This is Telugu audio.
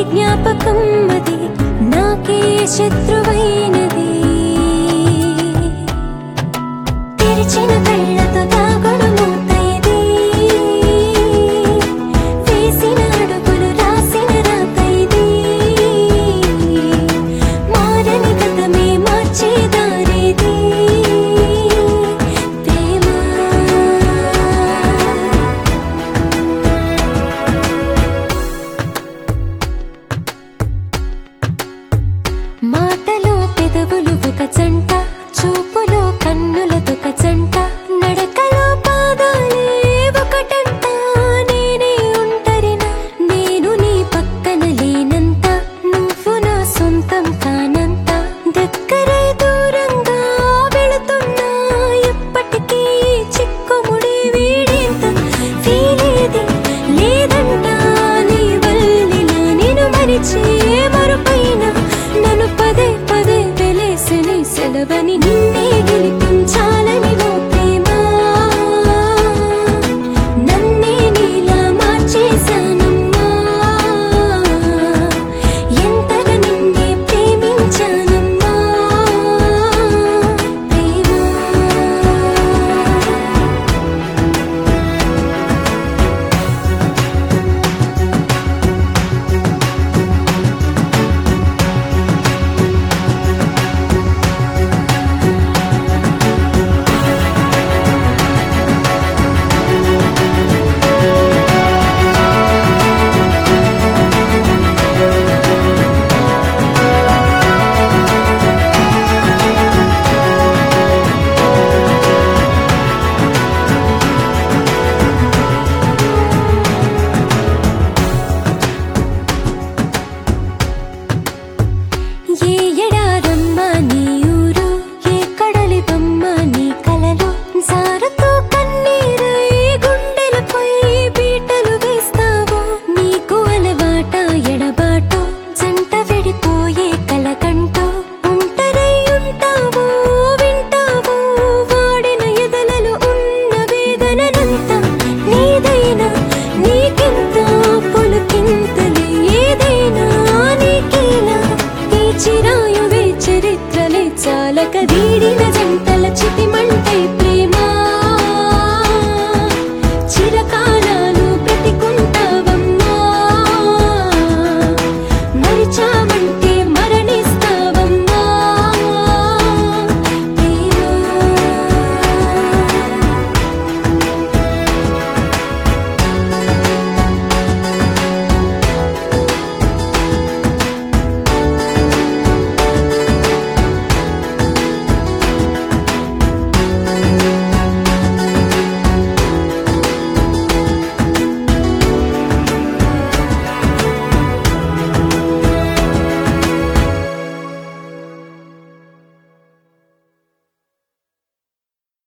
జ్ఞాపకం అది నాకే శత్రువైనది తెరిచిన కళ్ళతో దాగుడు మూత ఇది వేసిన అడుగులు రాసిన రాత ఇది మారని గతమే మార్చే దారిది ప్రేమ మాటలో పెదవులు ఒక జంట చూపులో కన్నులదొక జంట నడకలో పాదాలే ఒకటంట నేనే ఒంటరినా నేను నీ పక్కన లేనంత నువ్వు నా సొంతం కానంత దగ్గరై దూరంగా వెళుతున్నా ఎప్పటికీ చిక్కుముడి వీడేంత ఫీలేది లేదంట నీ వల్లిలా నేను మరిచి